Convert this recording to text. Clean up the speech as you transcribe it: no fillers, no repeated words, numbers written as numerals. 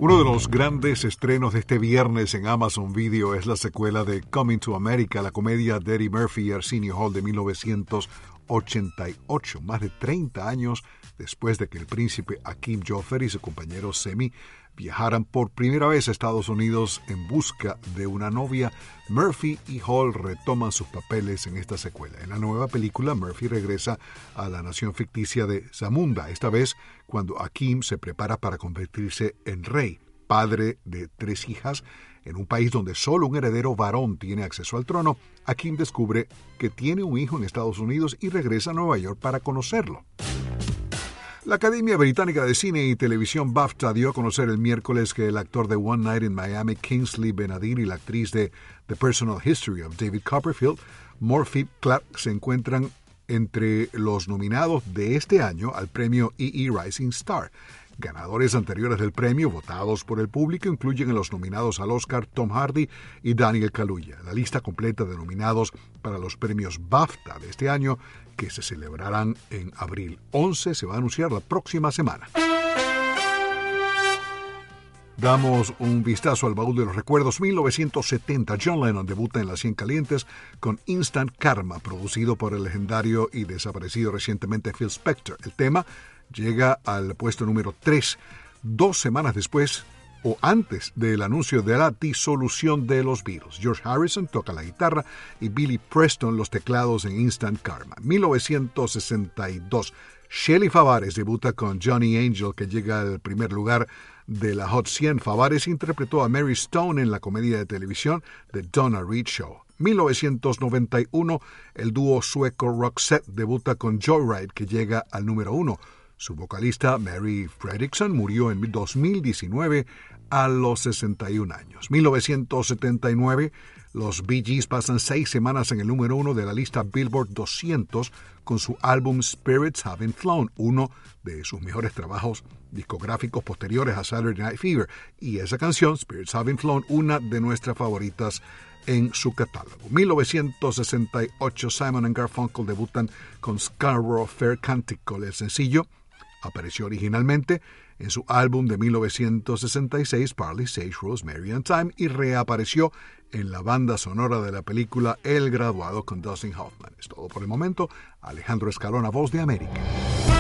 Uno de los grandes estrenos de este viernes en Amazon Video es la secuela de Coming to America, la comedia de Eddie Murphy y Arsenio Hall de 1988, más de 30 años después de que el príncipe Akeem Joffer y su compañero Semi viajaran por primera vez a Estados Unidos en busca de una novia. Murphy y Hall retoman sus papeles en esta secuela. En la nueva película, Murphy regresa a la nación ficticia de Zamunda, esta vez cuando Akeem se prepara para convertirse en rey, padre de 3 hijas. En un país donde solo un heredero varón tiene acceso al trono, Akeem descubre que tiene un hijo en Estados Unidos y regresa a Nueva York para conocerlo. La Academia Británica de Cine y Televisión BAFTA dio a conocer el miércoles que el actor de One Night in Miami, Kingsley Ben-Adir, y la actriz de The Personal History of David Copperfield, Morphy Clark, se encuentran entre los nominados de este año al premio EE Rising Star. Ganadores anteriores del premio, votados por el público, incluyen en los nominados al Oscar Tom Hardy y Daniel Kaluuya. La lista completa de nominados para los premios BAFTA de este año, que se celebrarán en abril 11, se va a anunciar la próxima semana. Damos un vistazo al baúl de los recuerdos. 1970, John Lennon debuta en Las 100 Calientes con Instant Karma, producido por el legendario y desaparecido recientemente Phil Spector. El tema llega al puesto número 3, 2 semanas después o antes del anuncio de la disolución de los Beatles. George Harrison toca la guitarra y Billy Preston los teclados en Instant Karma. 1962, Shelley Favares debuta con Johnny Angel, que llega al primer lugar de la Hot 100. Favares interpretó a Mary Stone en la comedia de televisión The Donna Reed Show. 1991, el dúo sueco Roxette debuta con Joyride, que llega al número 1. Su vocalista Mary Fredriksson murió en 2019 a los 61 años. 1979, los Bee Gees pasan 6 semanas en el número 1 de la lista Billboard 200 con su álbum Spirits Haven't Flown, uno de sus mejores trabajos discográficos posteriores a Saturday Night Fever. Y esa canción, Spirits Haven't Flown, una de nuestras favoritas en su catálogo. 1968, Simon & Garfunkel debutan con Scarborough Fair Canticle. El sencillo apareció originalmente en su álbum de 1966, Parley, Sage, Rosemary and Thyme, y reapareció en la banda sonora de la película El Graduado con Dustin Hoffman. Es todo por el momento. Alejandro Escalona, Voz de América.